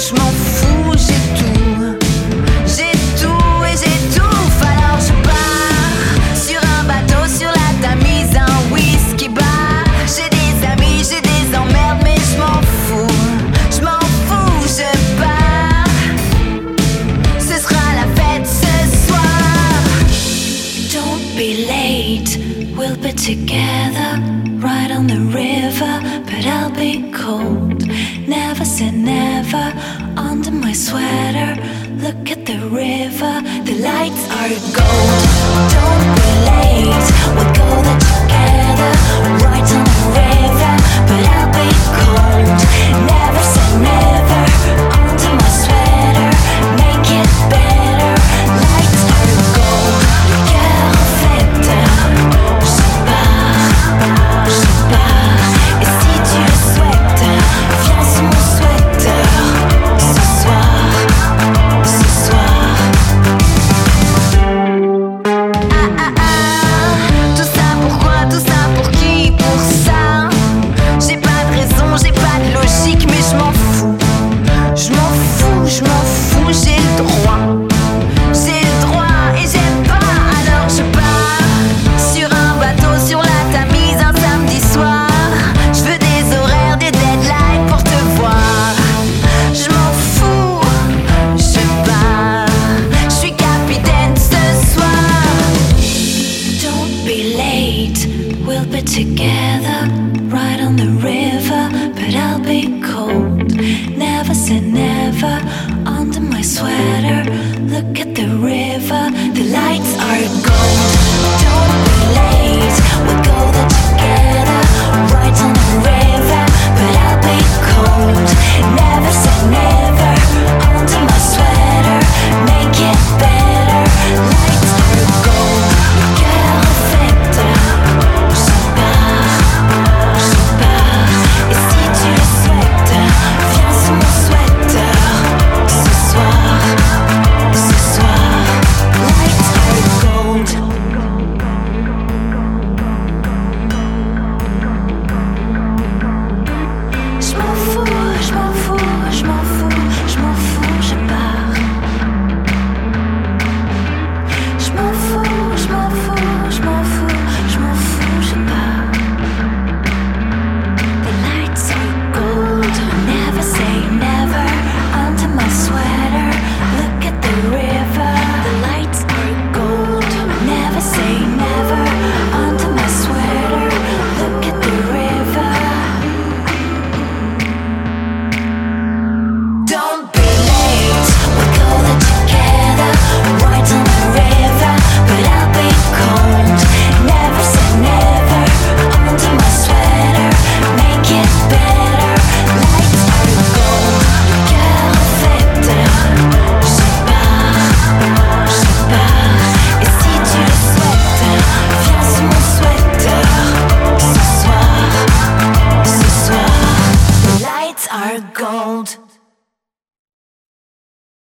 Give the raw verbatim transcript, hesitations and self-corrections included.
je m'en fous, j'ai tout. J'ai tout et j'étouffe, alors je pars sur un bateau, sur la Tamise, un whisky bar. J'ai des amis, j'ai des emmerdes, mais je m'en fous. Je m'en fous, je pars. Ce sera la fête ce soir. Don't be late, we'll be together right on the river, but I'll be cold. Never say never under my sweater. Look at the river, the lights are gold. Don't be late, we'll go there together right on the river, but I'll be cold. Never say never under my sweater. Make it better, lights are gold. Le cœur en fête, je pars, je pars. Et si tu le souhaites, viens sous mon sweater. Ce soir, ce soir. Ah ah ah, tout ça pourquoi, tout ça pour qui, pour ça. J'ai pas de raison, j'ai pas de logique, mais je m'en fous. Je m'en fous, je m'en fous, j'ai le droit. J'ai le droit et j'aime pas, alors je pars sur un bateau, sur la Tamise, un samedi soir. Je veux des horaires, des deadlines pour te voir. Je m'en fous, je pars. Je suis capitaine ce soir. Don't be late, we'll be together right on the river, but I'll be cold. Never say never under my sweater. Look at the river, the lights are